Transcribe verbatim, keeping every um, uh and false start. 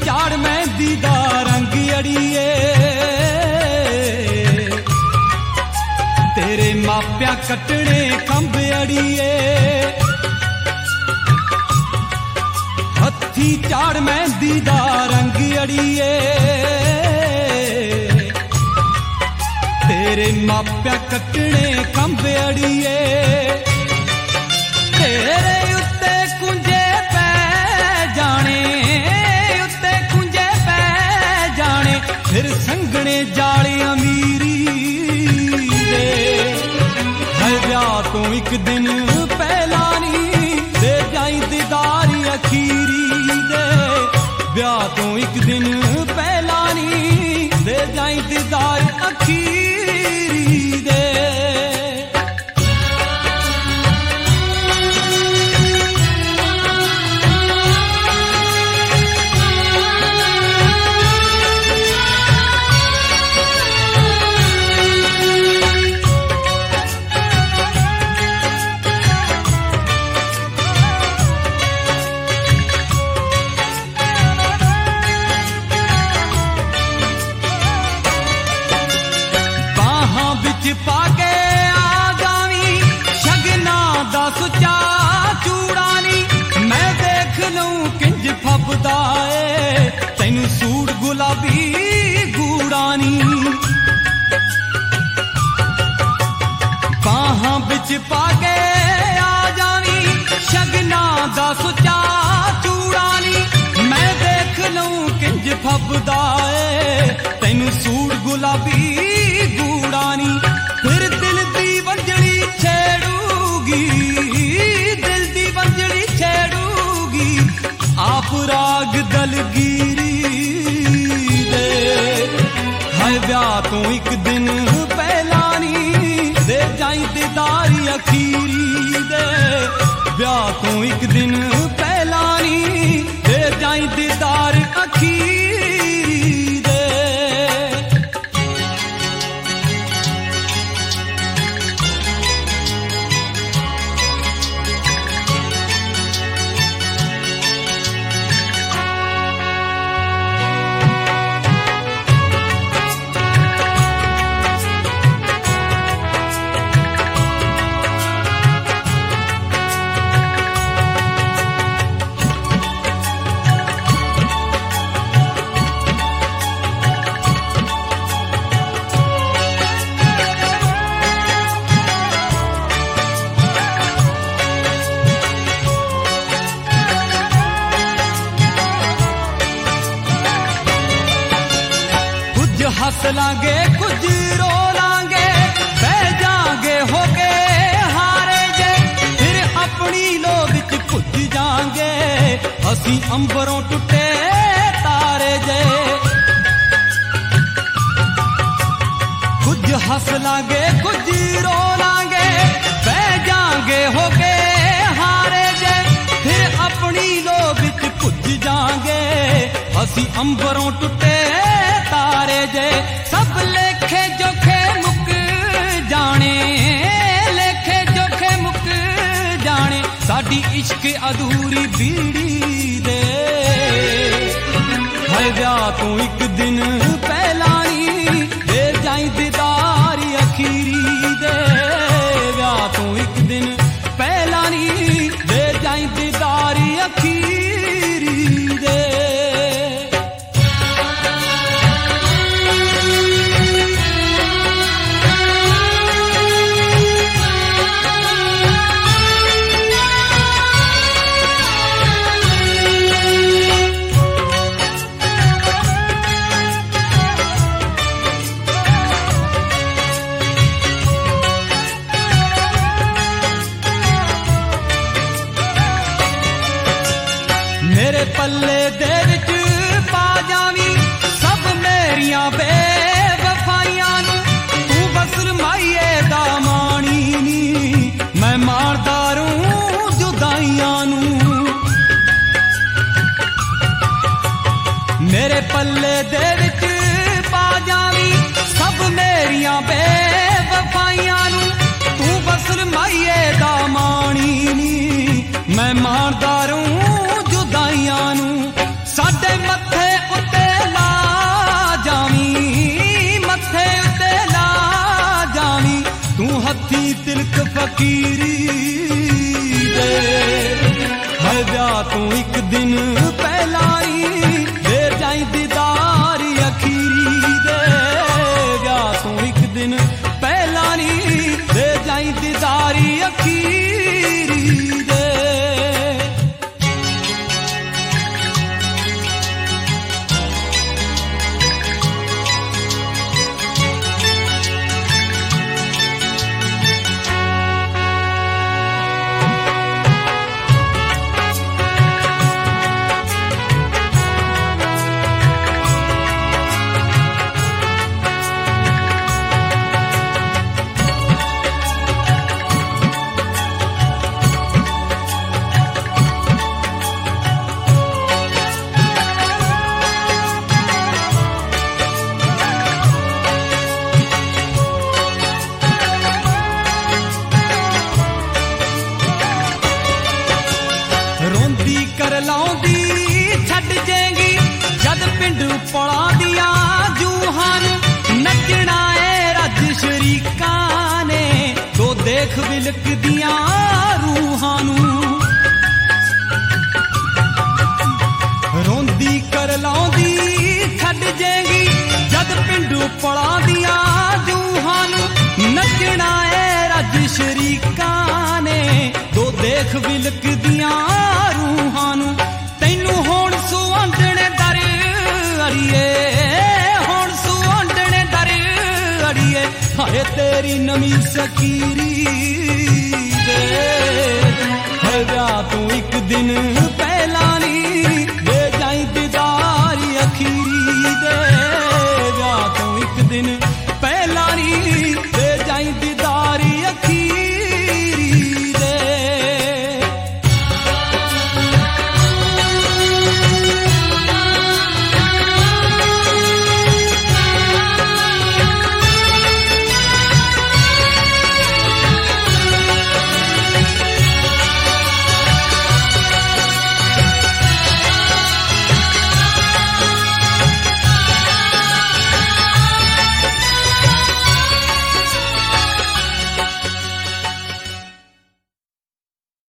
झाड़ मेहंदी दा रंग अड़िए तेरे मापिया कटने खंभ अड़िए हथी झाड़ मेहंदी दा रंग अड़िए तेरे मापिया कटने खंभ अड़िए तेरे उत्ते कुंजे पै जाने उत्ते कुंजे पै जाने फिर संगने जाले अमीरी दे है ब्याह तो एक दिन पहला नी दे जाई दीदार अखीरी दे ब्याह तो एक दिन पहला नी दे जाई दीदार अखीरी दे पाके आ जावी शगना दा सुचा चूड़ानी मैं देख लूं किंज फबदा ए तैनू सूट गुलाबी गूड़ानी बाहां बिच पाके आ जावी शगना दा सुचा चूड़ानी मैं देख लूं किंज फबदा ए तैनू सूट गुलाबी गूड़ानी फिर दिल दी वंजड़ी छेड़ूगी दिल दी वंजड़ी छेड़ूगी आप राग दलगीरी दे है ब्याह तो एक दिन पहला नी दे जाई दीदारी अखीरी दे ब्याह तो एक दिन पहला नी दे जाई दीदार अखीरी दे हंस लांगे कुछ रो लांगे बह जांगे होके हारे जे फिर अपनी लोग च पुज जांगे असी अंबरों टुटे तारे जे कुछ हंस लांगे कुछ रो लांगे बह जांगे होके हारे जे फिर अपनी लोग च पुज जांगे असी अंबरों टुटे तारे जे सब लेखे जोखे मुक जाने लेखे जोखे मुक जाने साडी इश्क अधूरी बीड़ी दे है ब्याह तो एक दिन पहला नी दे जाई दीदार अखीरी दे ब्याह तो एक दिन पहला नी दे जाई दीदार अखीरी दे मेरे पल्ले दे विच पा जावी सब मेरिया बेवफाइयां नू तू बस माईए दा माणी नी मैं मारदारू जुदाइयां नू मेरे पल्ले दे विच पा जावी सब मेरिया बेवफाइयां नू तू बस माईए दा माणी नी मैं मारदारू जुदाइयां नू साडे मथे फकीरी दे है ब्याह तू एक दिन पहला ही दे जाई दीदार अखीरी दे ब्याह तू एक दिन पहला नी दे जाई दीदार अखीरी दे। रोंदी कर लाउंदी छड़ जेंगी जद पिंड पड़ा दिया जूहान नचना है रज शरीकां ने तो देख बिलक दिया रूहानू रोंदी कर लाउंदी छड़ जेंगी जद पिंड पड़ा दिया जूहान नचना है रज शरीकां ने तो देख बिलक दिया रूहानू तैनू होण सुआंदणे दर अड़िए होण सुआंदणे दर अड़िए हाय तेरी नमी सकीरी दे है ब्याह तू एक दिन